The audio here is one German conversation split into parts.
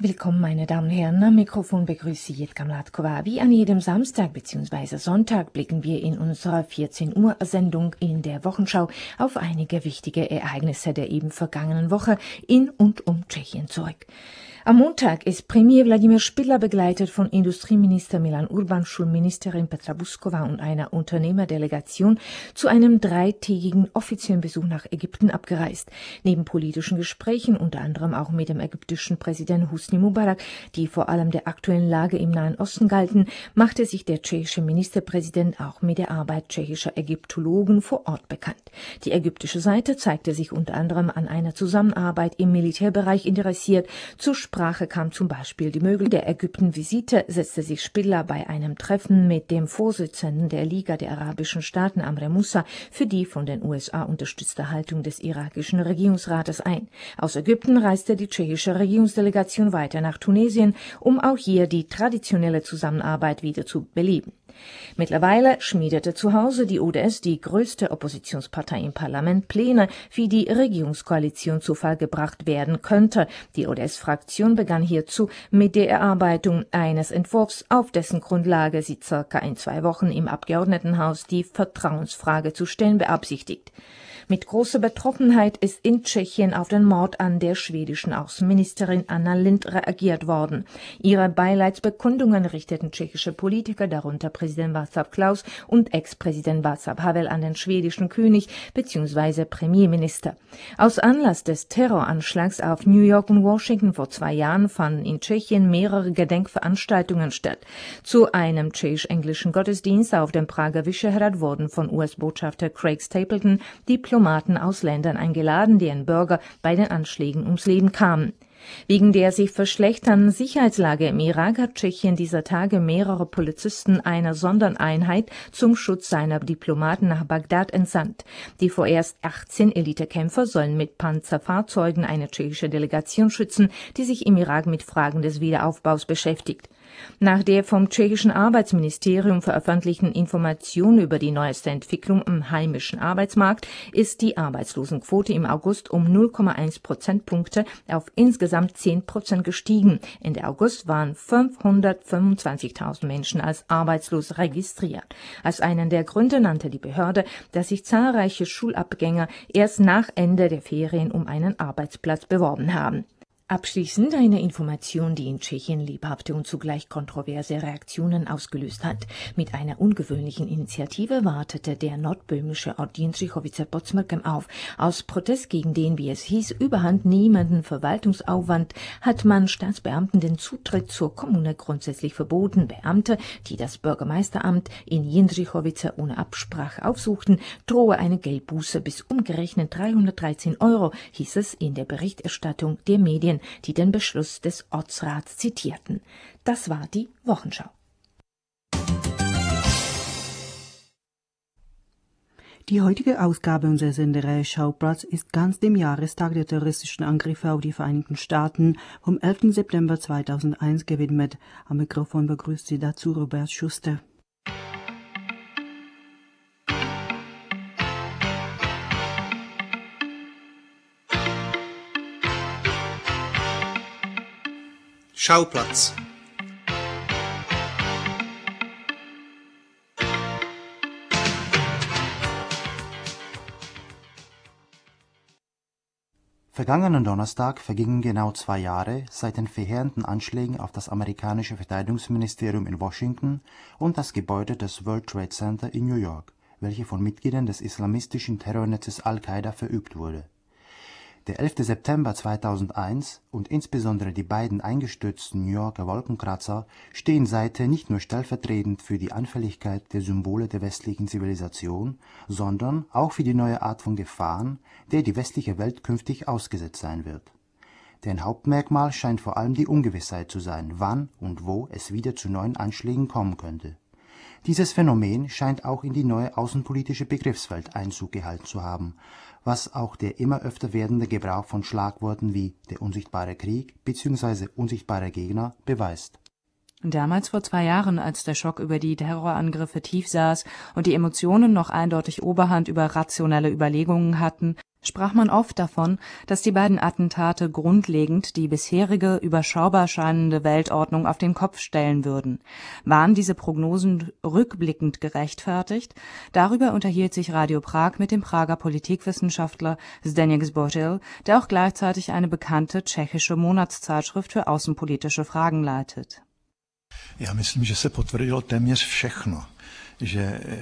Willkommen, meine Damen und Herren. Am Mikrofon begrüßt Sie Jitka Mlatkova. Wie an jedem Samstag bzw. Sonntag blicken wir in unserer 14 Uhr Sendung in der Wochenschau auf einige wichtige Ereignisse der eben vergangenen Woche in und um Tschechien zurück. Am Montag ist Premier Wladimir Špidla begleitet von Industrieminister Milan Urban, Schulministerin Petra Buzková und einer Unternehmerdelegation zu einem 3-tägigen offiziellen Besuch nach Ägypten abgereist. Neben politischen Gesprächen, unter anderem auch mit dem ägyptischen Präsidenten Husni Mubarak, die vor allem der aktuellen Lage im Nahen Osten galten, machte sich der tschechische Ministerpräsident auch mit der Arbeit tschechischer Ägyptologen vor Ort bekannt. Die ägyptische Seite zeigte sich unter anderem an einer Zusammenarbeit im Militärbereich interessiert. Zur Sprache kam zum Beispiel die Möglichkeit der Ägypten-Visite, setzte sich Špidla bei einem Treffen mit dem Vorsitzenden der Liga der arabischen Staaten Amr Moussa für die von den USA unterstützte Haltung des irakischen Regierungsrates ein. Aus Ägypten reiste die tschechische Regierungsdelegation weiter nach Tunesien, um auch hier die traditionelle Zusammenarbeit wieder zu beleben. Mittlerweile schmiedete zu Hause die UdS, die größte Oppositionspartei im Parlament, Pläne, wie die Regierungskoalition zu Fall gebracht werden könnte. Die UdS-Fraktion begann hierzu mit der Erarbeitung eines Entwurfs, auf dessen Grundlage sie circa in 2 Wochen im Abgeordnetenhaus die Vertrauensfrage zu stellen beabsichtigt. Mit großer Betroffenheit ist in Tschechien auf den Mord an der schwedischen Außenministerin Anna Lindh reagiert worden. Ihre Beileidsbekundungen richteten tschechische Politiker, darunter Präsident Václav Klaus und Ex-Präsident Václav Havel, an den schwedischen König bzw. Premierminister. Aus Anlass des Terroranschlags auf New York und Washington vor 2 Jahren fanden in Tschechien mehrere Gedenkveranstaltungen statt. Zu einem tschechisch-englischen Gottesdienst auf dem Prager Vyšehrad wurden von US-Botschafter Craig Stapleton Diplomaten aus Ländern eingeladen, deren Bürger bei den Anschlägen ums Leben kamen. Wegen der sich verschlechternden Sicherheitslage im Irak hat Tschechien dieser Tage mehrere Polizisten einer Sondereinheit zum Schutz seiner Diplomaten nach Bagdad entsandt. Die vorerst 18 Elitekämpfer sollen mit Panzerfahrzeugen eine tschechische Delegation schützen, die sich im Irak mit Fragen des Wiederaufbaus beschäftigt. Nach der vom tschechischen Arbeitsministerium veröffentlichten Informationen über die neueste Entwicklung im heimischen Arbeitsmarkt ist die Arbeitslosenquote im August um 0,1 Prozentpunkte auf insgesamt 10% gestiegen. Ende August waren 525.000 Menschen als arbeitslos registriert. Als einen der Gründe nannte die Behörde, dass sich zahlreiche Schulabgänger erst nach Ende der Ferien um einen Arbeitsplatz beworben haben. Abschließend eine Information, die in Tschechien lebhafte und zugleich kontroverse Reaktionen ausgelöst hat. Mit einer ungewöhnlichen Initiative wartete der nordböhmische Ort Jindřichovice pod Smrkem auf. Aus Protest gegen den, wie es hieß, überhand nehmenden Verwaltungsaufwand hat man Staatsbeamten den Zutritt zur Kommune grundsätzlich verboten. Beamte, die das Bürgermeisteramt in Jindřichovice ohne Absprache aufsuchten, drohe eine Geldbuße bis umgerechnet 313 €, hieß es in der Berichterstattung der Medien, die den Beschluss des Ortsrats zitierten. Das war die Wochenschau. Die heutige Ausgabe unserer Sendereihe Schauplatz ist ganz dem Jahrestag der terroristischen Angriffe auf die Vereinigten Staaten vom 11. September 2001 gewidmet. Am Mikrofon begrüßt Sie dazu Robert Schuster. Schauplatz. Vergangenen Donnerstag vergingen genau 2 Jahre seit den verheerenden Anschlägen auf das amerikanische Verteidigungsministerium in Washington und das Gebäude des World Trade Center in New York, welche von Mitgliedern des islamistischen Terrornetzes Al-Qaida verübt wurde. Der 11. September 2001 und insbesondere die beiden eingestürzten New Yorker Wolkenkratzer stehen seither nicht nur stellvertretend für die Anfälligkeit der Symbole der westlichen Zivilisation, sondern auch für die neue Art von Gefahren, der die westliche Welt künftig ausgesetzt sein wird. Deren Hauptmerkmal scheint vor allem die Ungewissheit zu sein, wann und wo es wieder zu neuen Anschlägen kommen könnte. Dieses Phänomen scheint auch in die neue außenpolitische Begriffswelt Einzug gehalten zu haben, was auch der immer öfter werdende Gebrauch von Schlagworten wie der unsichtbare Krieg bzw. unsichtbare Gegner beweist. Damals vor 2 Jahren, als der Schock über die Terrorangriffe tief saß und die Emotionen noch eindeutig Oberhand über rationelle Überlegungen hatten, sprach man oft davon, dass die beiden Attentate grundlegend die bisherige, überschaubar scheinende Weltordnung auf den Kopf stellen würden. Waren diese Prognosen rückblickend gerechtfertigt? Darüber unterhielt sich Radio Prag mit dem Prager Politikwissenschaftler Zdeněk Zbořil, der auch gleichzeitig eine bekannte tschechische Monatszeitschrift für außenpolitische Fragen leitet. Já myslím, že se potvrdilo téměř všechno. Ich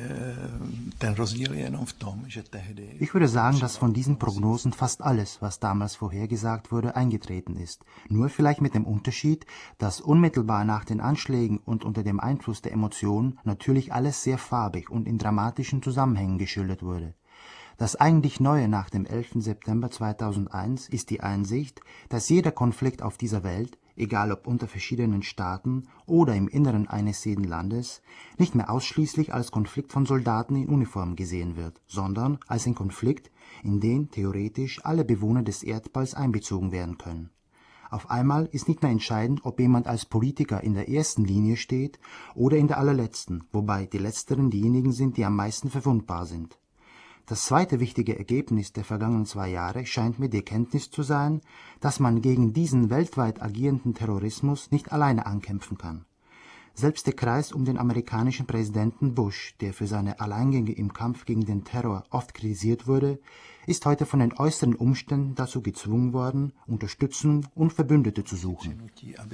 würde sagen, dass von diesen Prognosen fast alles, was damals vorhergesagt wurde, eingetreten ist. Nur vielleicht mit dem Unterschied, dass unmittelbar nach den Anschlägen und unter dem Einfluss der Emotionen natürlich alles sehr farbig und in dramatischen Zusammenhängen geschildert wurde. Das eigentlich Neue nach dem 11. September 2001 ist die Einsicht, dass jeder Konflikt auf dieser Welt, egal ob unter verschiedenen Staaten oder im Inneren eines jeden Landes, nicht mehr ausschließlich als Konflikt von Soldaten in Uniform gesehen wird, sondern als ein Konflikt, in den theoretisch alle Bewohner des Erdballs einbezogen werden können. Auf einmal ist nicht mehr entscheidend, ob jemand als Politiker in der ersten Linie steht oder in der allerletzten, wobei die letzteren diejenigen sind, die am meisten verwundbar sind. Das zweite wichtige Ergebnis der vergangenen 2 Jahre scheint mir die Erkenntnis zu sein, dass man gegen diesen weltweit agierenden Terrorismus nicht alleine ankämpfen kann. Selbst der Kreis um den amerikanischen Präsidenten Bush, der für seine Alleingänge im Kampf gegen den Terror oft kritisiert wurde, ist heute von den äußeren Umständen dazu gezwungen worden, Unterstützung und Verbündete zu suchen.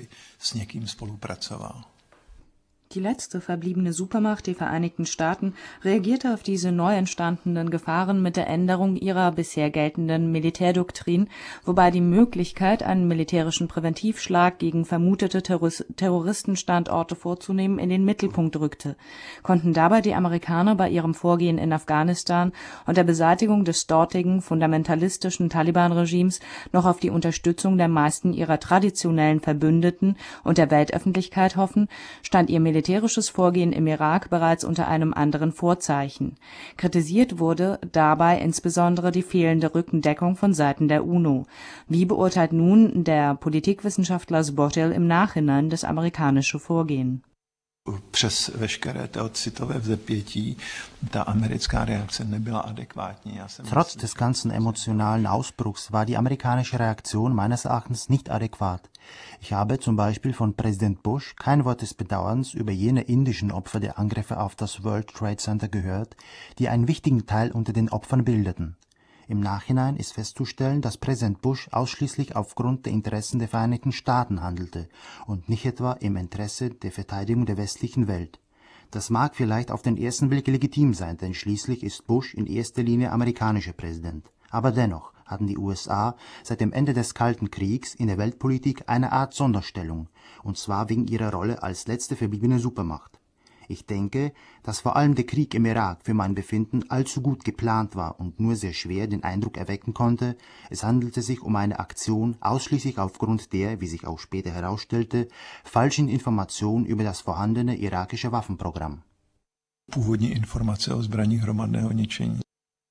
Die letzte verbliebene Supermacht, die Vereinigten Staaten, reagierte auf diese neu entstandenen Gefahren mit der Änderung ihrer bisher geltenden Militärdoktrin, wobei die Möglichkeit, einen militärischen Präventivschlag gegen vermutete Terroristenstandorte vorzunehmen, in den Mittelpunkt rückte. Konnten dabei die Amerikaner bei ihrem Vorgehen in Afghanistan und der Beseitigung des dortigen fundamentalistischen Taliban-Regimes noch auf die Unterstützung der meisten ihrer traditionellen Verbündeten und der Weltöffentlichkeit hoffen, stand ihr militärisches Vorgehen im Irak bereits unter einem anderen Vorzeichen. Kritisiert wurde dabei insbesondere die fehlende Rückendeckung von Seiten der UNO. Wie beurteilt nun der Politikwissenschaftler Zbořil im Nachhinein das amerikanische Vorgehen? Přes veškeré citové vzepětí ta americká reakce nebyla adäquátní. Trotz des ganzen emotionalen Ausbruchs war die amerikanische Reaktion meines Erachtens nicht adäquat. Ich habe zum Beispiel von Präsident Bush kein Wort des Bedauerns über jene indischen Opfer der Angriffe auf das World Trade Center gehört, die einen wichtigen Teil unter den Opfern bildeten. Im Nachhinein ist festzustellen, dass Präsident Bush ausschließlich aufgrund der Interessen der Vereinigten Staaten handelte und nicht etwa im Interesse der Verteidigung der westlichen Welt. Das mag vielleicht auf den ersten Blick legitim sein, denn schließlich ist Bush in erster Linie amerikanischer Präsident. Aber dennoch hatten die USA seit dem Ende des Kalten Kriegs in der Weltpolitik eine Art Sonderstellung, und zwar wegen ihrer Rolle als letzte verbliebene Supermacht. Ich denke, dass vor allem der Krieg im Irak für mein Befinden allzu gut geplant war und nur sehr schwer den Eindruck erwecken konnte, es handelte sich um eine Aktion ausschließlich aufgrund der, wie sich auch später herausstellte, falschen Informationen über das vorhandene irakische Waffenprogramm. Původní informace o zbraních hromadného ničení.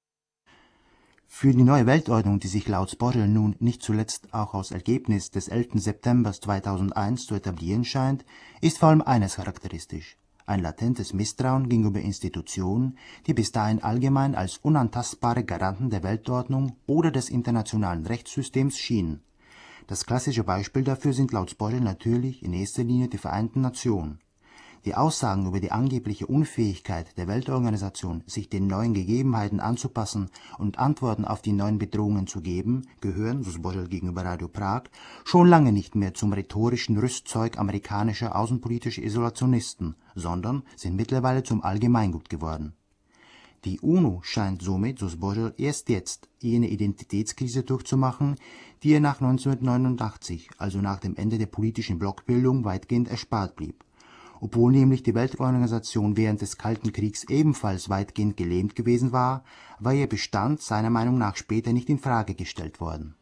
Für die neue Weltordnung, die sich laut Zbořil nun nicht zuletzt auch als Ergebnis des 11. September 2001 zu etablieren scheint, ist vor allem eines charakteristisch: ein latentes Misstrauen gegenüber Institutionen, die bis dahin allgemein als unantastbare Garanten der Weltordnung oder des internationalen Rechtssystems schienen. Das klassische Beispiel dafür sind laut Zbořil natürlich in erster Linie die Vereinten Nationen. Die Aussagen über die angebliche Unfähigkeit der Weltorganisation, sich den neuen Gegebenheiten anzupassen und Antworten auf die neuen Bedrohungen zu geben, gehören, so Zbořil gegenüber Radio Prag, schon lange nicht mehr zum rhetorischen Rüstzeug amerikanischer außenpolitischer Isolationisten, sondern sind mittlerweile zum Allgemeingut geworden. Die UNO scheint somit, so Zbořil, erst jetzt jene Identitätskrise durchzumachen, die ihr nach 1989, also nach dem Ende der politischen Blockbildung, weitgehend erspart blieb. Obwohl nämlich die Weltorganisation während des Kalten Kriegs ebenfalls weitgehend gelähmt gewesen war, war ihr Bestand seiner Meinung nach später nicht in Frage gestellt worden.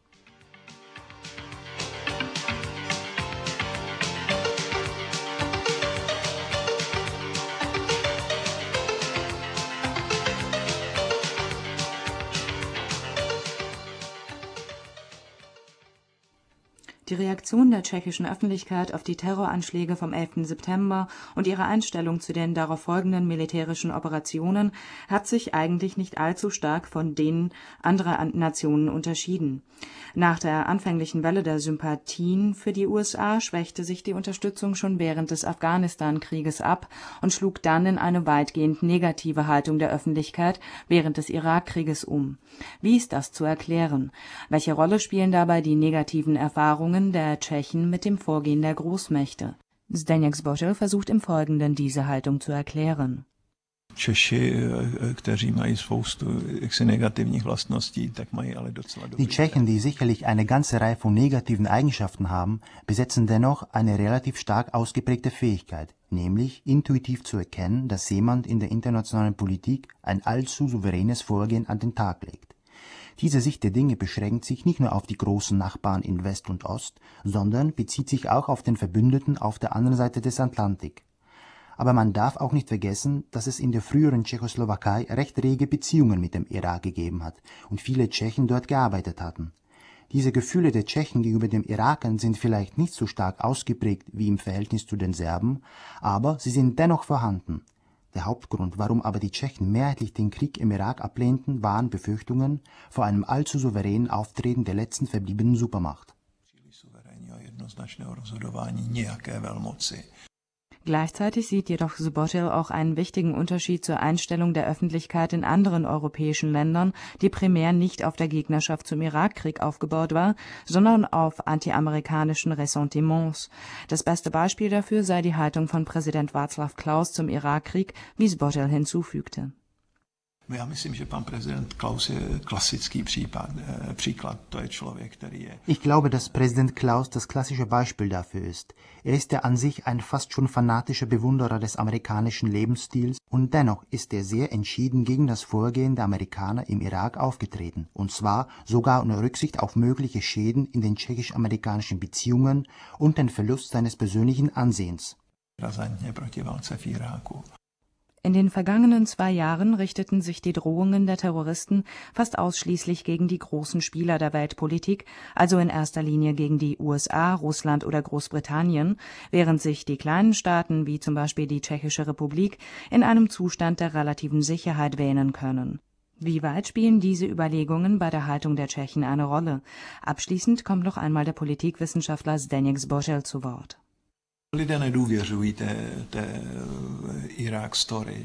Die Reaktion der tschechischen Öffentlichkeit auf die Terroranschläge vom 11. September und ihre Einstellung zu den darauf folgenden militärischen Operationen hat sich eigentlich nicht allzu stark von denen anderer Nationen unterschieden. Nach der anfänglichen Welle der Sympathien für die USA schwächte sich die Unterstützung schon während des Afghanistan-Krieges ab und schlug dann in eine weitgehend negative Haltung der Öffentlichkeit während des Irakkrieges um. Wie ist das zu erklären? Welche Rolle spielen dabei die negativen Erfahrungen der Tschechen mit dem Vorgehen der Großmächte? Zdeněk Zbořil versucht im Folgenden diese Haltung zu erklären. Die Tschechen, die sicherlich eine ganze Reihe von negativen Eigenschaften haben, besetzen dennoch eine relativ stark ausgeprägte Fähigkeit, nämlich intuitiv zu erkennen, dass jemand in der internationalen Politik ein allzu souveränes Vorgehen an den Tag legt. Diese Sicht der Dinge beschränkt sich nicht nur auf die großen Nachbarn in West und Ost, sondern bezieht sich auch auf den Verbündeten auf der anderen Seite des Atlantik. Aber man darf auch nicht vergessen, dass es in der früheren Tschechoslowakei recht rege Beziehungen mit dem Irak gegeben hat und viele Tschechen dort gearbeitet hatten. Diese Gefühle der Tschechen gegenüber den Irakern sind vielleicht nicht so stark ausgeprägt wie im Verhältnis zu den Serben, aber sie sind dennoch vorhanden. Der Hauptgrund, warum aber die Tschechen mehrheitlich den Krieg im Irak ablehnten, waren Befürchtungen vor einem allzu souveränen Auftreten der letzten verbliebenen Supermacht. Gleichzeitig sieht jedoch Zbořil auch einen wichtigen Unterschied zur Einstellung der Öffentlichkeit in anderen europäischen Ländern, die primär nicht auf der Gegnerschaft zum Irakkrieg aufgebaut war, sondern auf antiamerikanischen Ressentiments. Das beste Beispiel dafür sei die Haltung von Präsident Václav Klaus zum Irakkrieg, wie Zbořil hinzufügte. Já myslím, že pan prezident Klaus je klasický příklad. To je člověk, který je... Ich glaube, dass Präsident Klaus das klassische Beispiel dafür ist. Er ist ja an sich ein fast schon fanatischer Bewunderer des amerikanischen Lebensstils und dennoch ist er sehr entschieden gegen das Vorgehen der Amerikaner im Irak aufgetreten. Und zwar sogar unter Rücksicht auf mögliche Schäden in den tschechisch-amerikanischen Beziehungen und den Verlust seines persönlichen Ansehens. Razantně proti válce v Iráku. In den vergangenen 2 Jahren richteten sich die Drohungen der Terroristen fast ausschließlich gegen die großen Spieler der Weltpolitik, also in erster Linie gegen die USA, Russland oder Großbritannien, während sich die kleinen Staaten wie zum Beispiel die Tschechische Republik in einem Zustand der relativen Sicherheit wähnen können. Wie weit spielen diese Überlegungen bei der Haltung der Tschechen eine Rolle? Abschließend kommt noch einmal der Politikwissenschaftler Zdeněk Zbořil zu Wort. Lidé nedůvěřují té Irak-Story.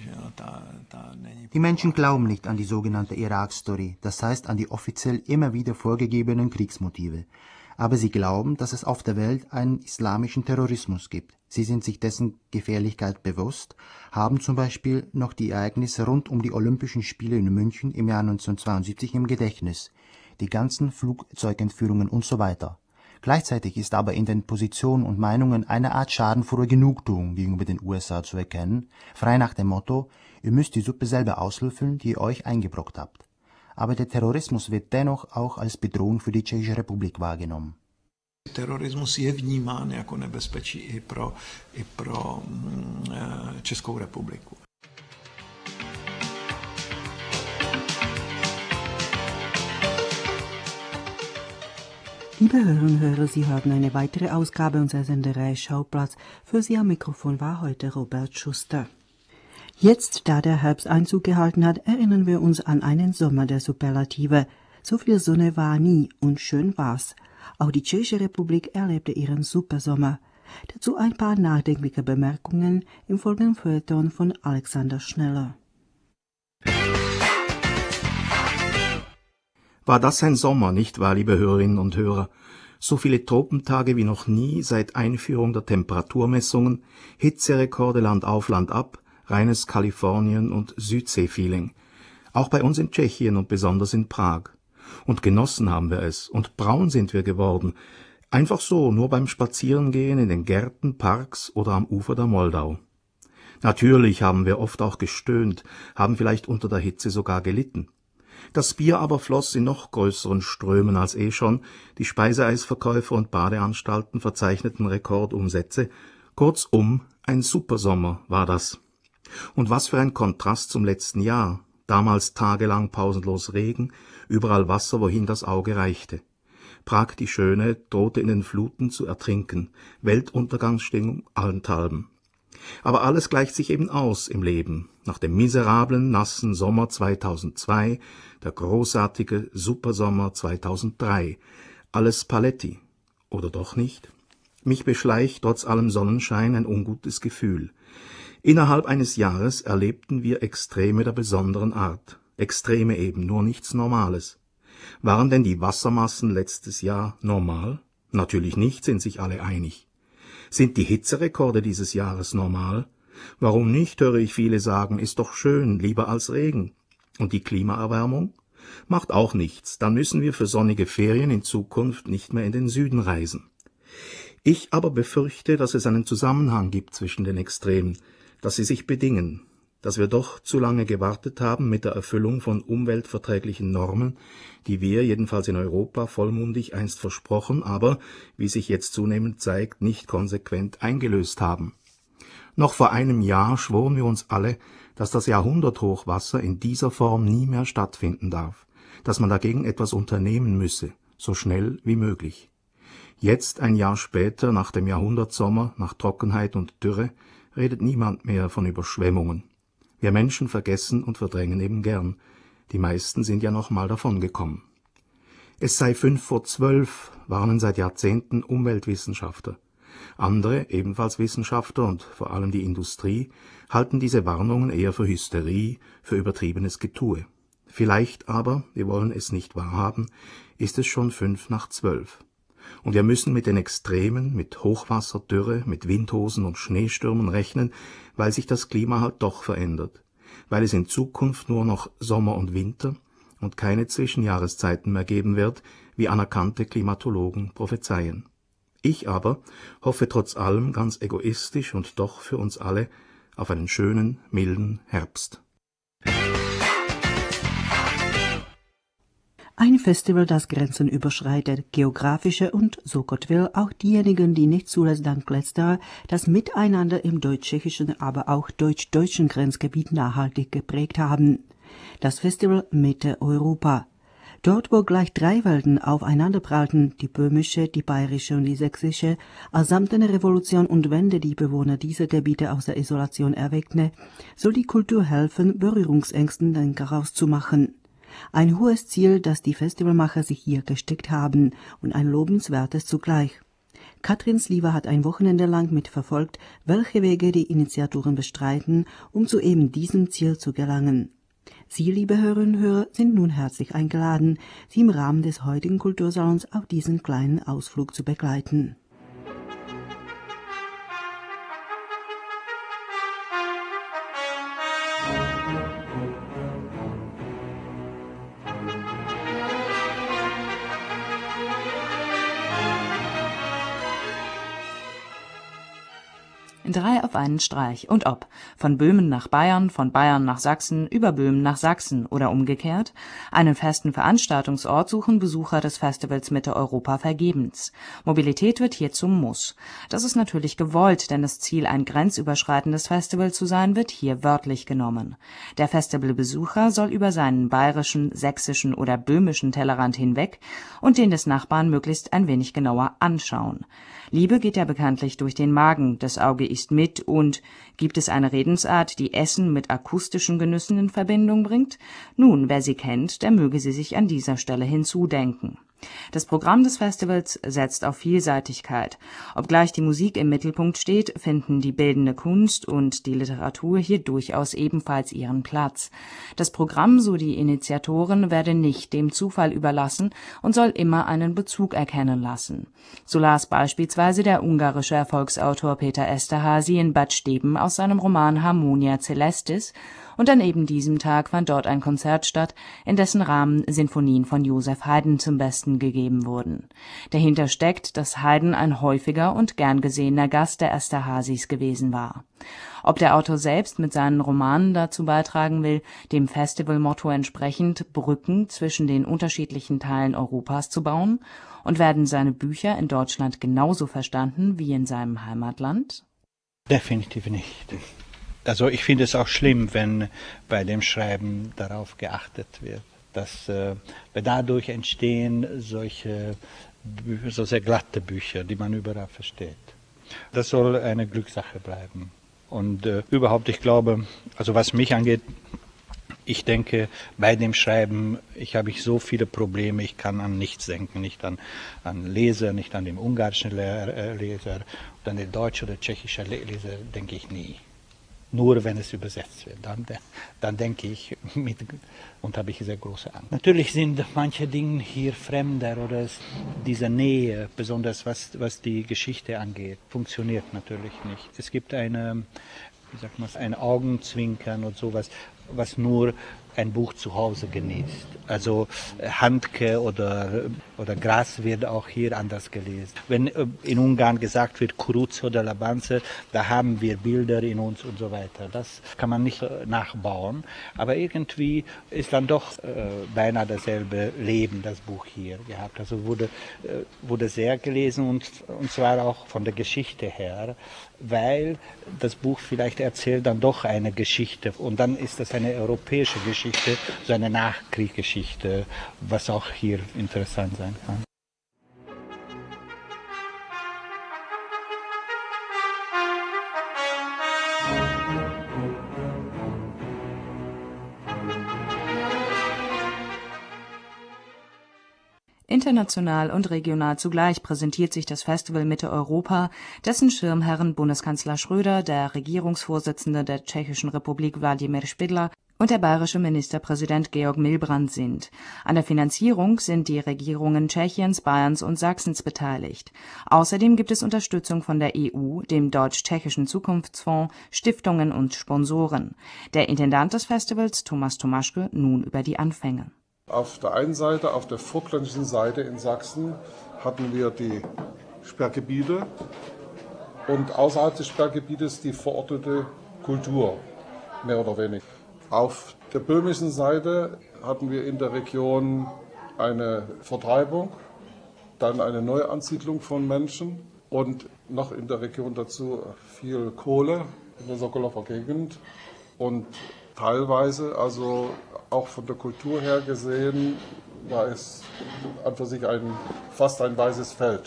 Die Menschen glauben nicht an die sogenannte Irak-Story, das heißt an die offiziell immer wieder vorgegebenen Kriegsmotive. Aber sie glauben, dass es auf der Welt einen islamischen Terrorismus gibt. Sie sind sich dessen Gefährlichkeit bewusst, haben zum Beispiel noch die Ereignisse rund um die Olympischen Spiele in München im Jahr 1972 im Gedächtnis, die ganzen Flugzeugentführungen und so weiter. Gleichzeitig ist aber in den Positionen und Meinungen eine Art schadenfrohe Genugtuung gegenüber den USA zu erkennen, frei nach dem Motto, ihr müsst die Suppe selber auslöffeln, die ihr euch eingebrockt habt. Aber der Terrorismus wird dennoch auch als Bedrohung für die Tschechische Republik wahrgenommen. Terorismus je vnímán jako nebezpečí i pro Českou republiku. Liebe Hörerinnen und Hörer, Sie hörten eine weitere Ausgabe unserer Senderei Schauplatz. Für Sie am Mikrofon war heute Robert Schuster. Jetzt, da der Herbst Einzug gehalten hat, erinnern wir uns an einen Sommer der Superlative. So viel Sonne war nie und schön war's. Auch die Tschechische Republik erlebte ihren Supersommer. Dazu ein paar nachdenkliche Bemerkungen im folgenden Feuilleton von Alexander Schneller. War das ein Sommer, nicht wahr, liebe Hörerinnen und Hörer? So viele Tropentage wie noch nie seit Einführung der Temperaturmessungen, Hitzerekorde Land auf, Land ab, reines Kalifornien- und Südsee-Feeling. Auch bei uns in Tschechien und besonders in Prag. Und genossen haben wir es, und braun sind wir geworden. Einfach so, nur beim Spazierengehen in den Gärten, Parks oder am Ufer der Moldau. Natürlich haben wir oft auch gestöhnt, haben vielleicht unter der Hitze sogar gelitten. Das Bier aber floss in noch größeren Strömen als schon, die Speiseeisverkäufer und Badeanstalten verzeichneten Rekordumsätze. Kurzum, ein Supersommer war das. Und was für ein Kontrast zum letzten Jahr. Damals tagelang pausenlos Regen, überall Wasser, wohin das Auge reichte. Prag die Schöne drohte in den Fluten zu ertrinken, Weltuntergangsstimmung allenthalben. Aber alles gleicht sich eben aus im Leben. Nach dem miserablen, nassen Sommer 2002, der großartige Supersommer 2003. Alles Paletti. Oder doch nicht? Mich beschleicht trotz allem Sonnenschein ein ungutes Gefühl. Innerhalb eines Jahres erlebten wir Extreme der besonderen Art. Extreme eben, nur nichts Normales. Waren denn die Wassermassen letztes Jahr normal? Natürlich nicht, sind sich alle einig. Sind die Hitzerekorde dieses Jahres normal? Warum nicht, höre ich viele sagen, ist doch schön, lieber als Regen. Und die Klimaerwärmung? Macht auch nichts, dann müssen wir für sonnige Ferien in Zukunft nicht mehr in den Süden reisen. Ich aber befürchte, dass es einen Zusammenhang gibt zwischen den Extremen, dass sie sich bedingen, dass wir doch zu lange gewartet haben mit der Erfüllung von umweltverträglichen Normen, die wir, jedenfalls in Europa, vollmundig einst versprochen, aber, wie sich jetzt zunehmend zeigt, nicht konsequent eingelöst haben. Noch vor einem Jahr schworen wir uns alle, dass das Jahrhunderthochwasser in dieser Form nie mehr stattfinden darf, dass man dagegen etwas unternehmen müsse, so schnell wie möglich. Jetzt, ein Jahr später, nach dem Jahrhundertsommer, nach Trockenheit und Dürre, redet niemand mehr von Überschwemmungen. Wir Menschen vergessen und verdrängen eben gern. Die meisten sind ja noch mal davongekommen. Es sei 11:55, warnen seit Jahrzehnten Umweltwissenschaftler. Andere, ebenfalls Wissenschaftler und vor allem die Industrie, halten diese Warnungen eher für Hysterie, für übertriebenes Getue. Vielleicht aber, wir wollen es nicht wahrhaben, ist es schon 11:55. Und wir müssen mit den Extremen, mit Hochwasser, Dürre, mit Windhosen und Schneestürmen rechnen, weil sich das Klima halt doch verändert, weil es in Zukunft nur noch Sommer und Winter und keine Zwischenjahreszeiten mehr geben wird, wie anerkannte Klimatologen prophezeien. Ich aber hoffe trotz allem ganz egoistisch und doch für uns alle auf einen schönen, milden Herbst. Ein Festival, das Grenzen überschreitet, geografische und, so Gott will, auch diejenigen, die nicht zuletzt dank letzterer das Miteinander im deutsch-tschechischen, aber auch deutsch-deutschen Grenzgebiet nachhaltig geprägt haben. Das Festival Mitte Europa. Dort, wo gleich 3 Welten aufeinanderprallten, die böhmische, die bayerische und die sächsische, allsamt eine Revolution und Wende die Bewohner dieser Gebiete aus der Isolation erweckte, soll die Kultur helfen, Berührungsängsten den Garaus zu machen. Ein hohes Ziel, das die Festivalmacher sich hier gesteckt haben und ein lobenswertes zugleich. Katrin Sliwa hat ein Wochenende lang mitverfolgt, welche Wege die Initiatoren bestreiten, um zu eben diesem Ziel zu gelangen. Sie, liebe Hörerinnen und Hörer, sind nun herzlich eingeladen, Sie im Rahmen des heutigen Kultursalons auf diesen kleinen Ausflug zu begleiten. Drei auf einen Streich und ob. Von Böhmen nach Bayern, von Bayern nach Sachsen, über Böhmen nach Sachsen oder umgekehrt. Einen festen Veranstaltungsort suchen Besucher des Festivals Mitte Europa vergebens. Mobilität wird hier zum Muss. Das ist natürlich gewollt, denn das Ziel, ein grenzüberschreitendes Festival zu sein, wird hier wörtlich genommen. Der Festivalbesucher soll über seinen bayerischen, sächsischen oder böhmischen Tellerrand hinweg und den des Nachbarn möglichst ein wenig genauer anschauen. Liebe geht ja bekanntlich durch den Magen, das Auge isst mit und gibt es eine Redensart, die Essen mit akustischen Genüssen in Verbindung bringt? Nun, wer sie kennt, der möge sie sich an dieser Stelle hinzudenken. Das Programm des Festivals setzt auf Vielseitigkeit. Obgleich die Musik im Mittelpunkt steht, finden die bildende Kunst und die Literatur hier durchaus ebenfalls ihren Platz. Das Programm, so die Initiatoren, werde nicht dem Zufall überlassen und soll immer einen Bezug erkennen lassen. So las beispielsweise der ungarische Erfolgsautor Péter Eszterházy in Bad Steben aus seinem Roman Harmonia Celestis, und an eben diesem Tag fand dort ein Konzert statt, in dessen Rahmen Sinfonien von Joseph Haydn zum Besten gegeben wurden. Dahinter steckt, dass Haydn ein häufiger und gern gesehener Gast der Eszterházys gewesen war. Ob der Autor selbst mit seinen Romanen dazu beitragen will, dem Festivalmotto entsprechend Brücken zwischen den unterschiedlichen Teilen Europas zu bauen, und werden seine Bücher in Deutschland genauso verstanden wie in seinem Heimatland? Definitiv nicht. Also ich finde es auch schlimm, wenn bei dem Schreiben darauf geachtet wird. dass dadurch entstehen solche Bücher, so sehr glatte Bücher, die man überall versteht. Das soll eine Glückssache bleiben. Und überhaupt, ich glaube, also was mich angeht, ich denke, bei dem Schreiben, habe ich so viele Probleme, ich kann an nichts denken, nicht an Leser, nicht an den ungarischen Leser, und an den deutschen oder tschechischen Leser denke ich nie. Nur wenn es übersetzt wird, dann denke ich mit und habe ich sehr große Angst. Natürlich sind manche Dinge hier fremder oder diese Nähe, besonders was die Geschichte angeht, funktioniert natürlich nicht. Es gibt ein Augenzwinkern und sowas, was nur ein Buch zu Hause genießt. Also Handke oder Gras wird auch hier anders gelesen. Wenn in Ungarn gesagt wird Kuruc oder Labanze, da haben wir Bilder in uns und so weiter. Das kann man nicht nachbauen. Aber irgendwie ist dann doch beinahe dasselbe Leben, das Buch hier gehabt. Also wurde sehr gelesen und zwar auch von der Geschichte her, weil das Buch vielleicht erzählt dann doch eine Geschichte und dann ist das eine europäische Geschichte, so eine Nachkriegsgeschichte, was auch hier interessant sein kann. International und regional zugleich präsentiert sich das Festival Mitte Europa, dessen Schirmherren Bundeskanzler Schröder, der Regierungsvorsitzende der Tschechischen Republik Vladimir Špidla und der bayerische Ministerpräsident Georg Milbrand sind. An der Finanzierung sind die Regierungen Tschechiens, Bayerns und Sachsens beteiligt. Außerdem gibt es Unterstützung von der EU, dem Deutsch-Tschechischen Zukunftsfonds, Stiftungen und Sponsoren. Der Intendant des Festivals, Thomas Tomaschke, nun über die Anfänge. Auf der einen Seite, auf der vogtländischen Seite in Sachsen, hatten wir die Sperrgebiete und außerhalb des Sperrgebietes die verortete Kultur, mehr oder weniger. Auf der böhmischen Seite hatten wir in der Region eine Vertreibung, dann eine Neuansiedlung von Menschen und noch in der Region dazu viel Kohle in der Sokolower Gegend und teilweise, also auch von der Kultur her gesehen, war es an für sich fast ein weißes Feld.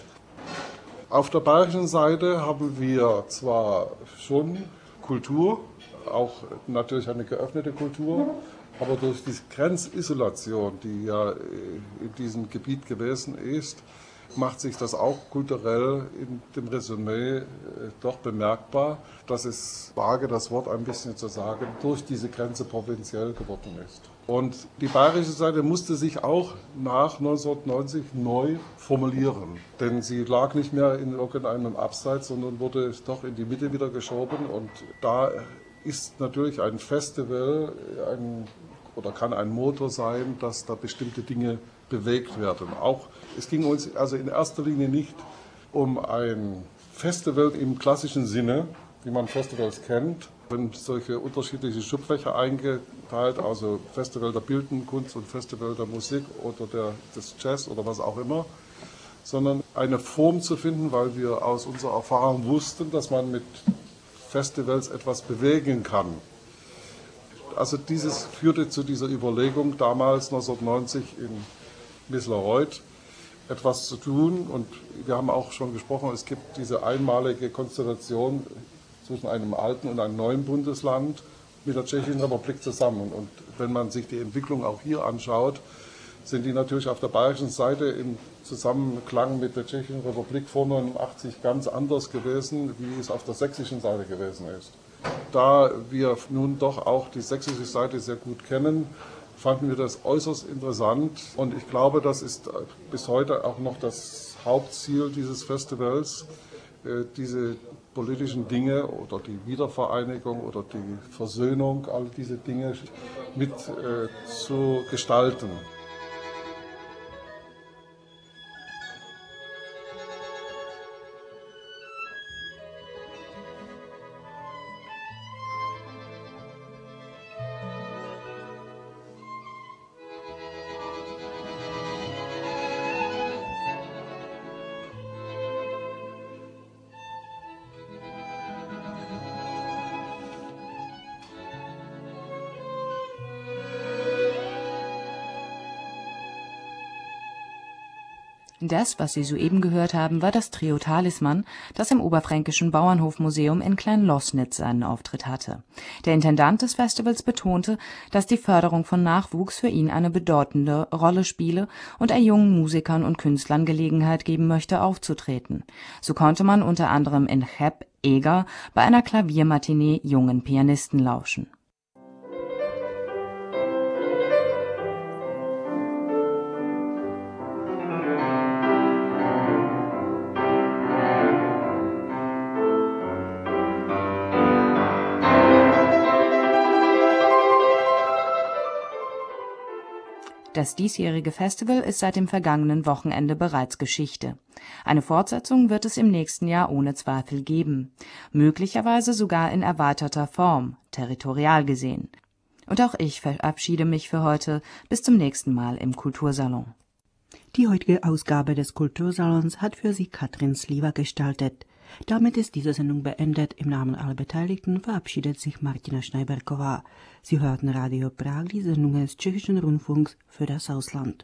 Auf der bayerischen Seite haben wir zwar schon Kultur, auch natürlich eine geöffnete Kultur, aber durch die Grenzisolation, die ja in diesem Gebiet gewesen ist, macht sich das auch kulturell in dem Resümee doch bemerkbar, dass es, wage das Wort ein bisschen zu sagen, durch diese Grenze provinziell geworden ist. Und die bayerische Seite musste sich auch nach 1990 neu formulieren, denn sie lag nicht mehr in irgendeinem Abseits, sondern wurde doch in die Mitte wieder geschoben und da ist natürlich ein Festival oder kann ein Motor sein, dass da bestimmte Dinge bewegt werden. Es ging uns also in erster Linie nicht um ein Festival im klassischen Sinne, wie man Festivals kennt, wenn solche unterschiedliche Schubfächer eingeteilt, also Festival der bildenden Kunst und Festival der Musik oder des Jazz oder was auch immer, sondern eine Form zu finden, weil wir aus unserer Erfahrung wussten, dass man mit Festivals etwas bewegen kann. Also dieses führte zu dieser Überlegung damals 1990 in Mislereuth etwas zu tun und wir haben auch schon gesprochen, es gibt diese einmalige Konstellation zwischen einem alten und einem neuen Bundesland mit der Tschechischen Republik zusammen und wenn man sich die Entwicklung auch hier anschaut, sind die natürlich auf der bayerischen Seite im Zusammenklang mit der Tschechischen Republik vor 1989 ganz anders gewesen, wie es auf der sächsischen Seite gewesen ist. Da wir nun doch auch die sächsische Seite sehr gut kennen, fanden wir das äußerst interessant und ich glaube, das ist bis heute auch noch das Hauptziel dieses Festivals, diese politischen Dinge oder die Wiedervereinigung oder die Versöhnung, all diese Dinge mit zu gestalten. Das, was Sie soeben gehört haben, war das Trio Talisman, das im Oberfränkischen Bauernhofmuseum in Klein-Loßnitz seinen Auftritt hatte. Der Intendant des Festivals betonte, dass die Förderung von Nachwuchs für ihn eine bedeutende Rolle spiele und er jungen Musikern und Künstlern Gelegenheit geben möchte, aufzutreten. So konnte man unter anderem in Cheb, Eger, bei einer Klaviermatinee jungen Pianisten lauschen. Das diesjährige Festival ist seit dem vergangenen Wochenende bereits Geschichte. Eine Fortsetzung wird es im nächsten Jahr ohne Zweifel geben. Möglicherweise sogar in erweiterter Form, territorial gesehen. Und auch ich verabschiede mich für heute. Bis zum nächsten Mal im Kultursalon. Die heutige Ausgabe des Kultursalons hat für Sie Katrin Sliwa gestaltet. Damit ist diese Sendung beendet. Im Namen aller Beteiligten verabschiedet sich Martina Schneiberková. Sie hörten Radio Prah, die Sendung des Tschechischen Rundfunks für das Ausland.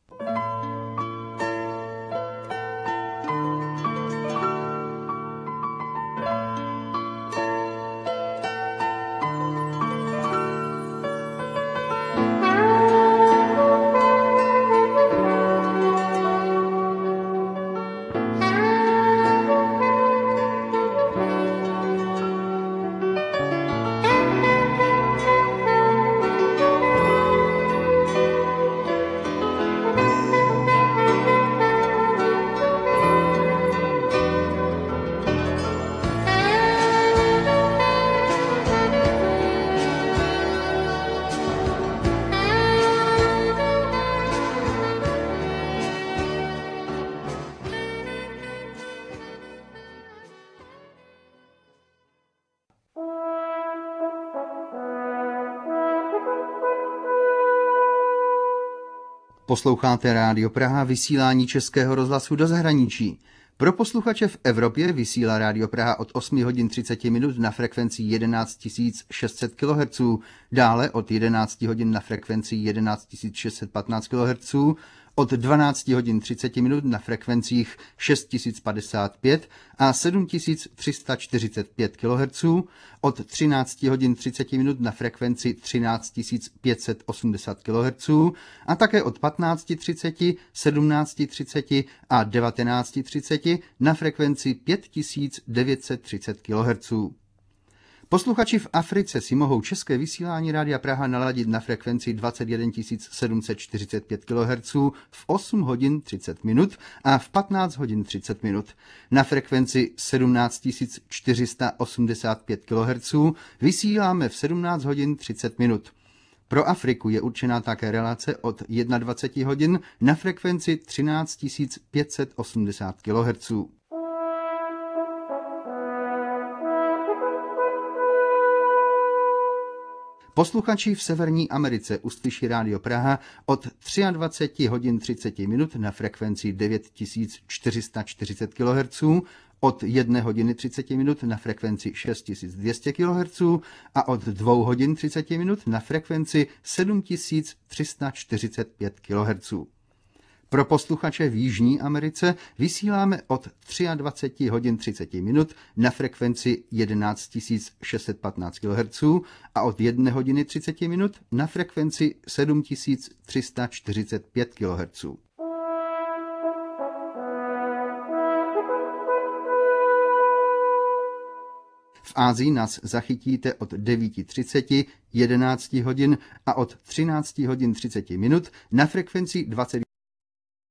Posloucháte Rádio Praha, vysílání Českého rozhlasu do zahraničí. Pro posluchače v Evropě vysílá Rádio Praha od 8 hodin 30 minut na frekvenci 11 600 kHz, dále od 11 hodin na frekvenci 11 615 kHz, od 12 hodin 30 minut na frekvencích 6055 a 7345 kHz, od 13 hodin 30 minut na frekvenci 13 580 kHz a také od 15:30, 17:30 a 19:30 na frekvenci 5930 kHz. Posluchači v Africe si mohou české vysílání Rádia Praha naladit na frekvenci 21 745 kHz v 8 hodin 30 minut a v 15 hodin 30 minut. Na frekvenci 17 485 kHz vysíláme v 17 hodin 30 minut. Pro Afriku je určená také relace od 21 hodin na frekvenci 13 580 kHz. Posluchači v Severní Americe uslyší Rádio Praha od 23 hodin 30 minut na frekvenci 9440 kHz, od 1 hodiny 30 minut na frekvenci 6200 kHz a od 2 hodin 30 minut na frekvenci 7345 kHz. Pro posluchače v Jižní Americe vysíláme od 23 hodin 30 minut na frekvenci 11 615 kHz a od 1 hodiny 30 minut na frekvenci 7345 kHz. V Ázii nás zachytíte od 9:30, 11 hodin a od 13 hodin 30 minut na frekvenci 21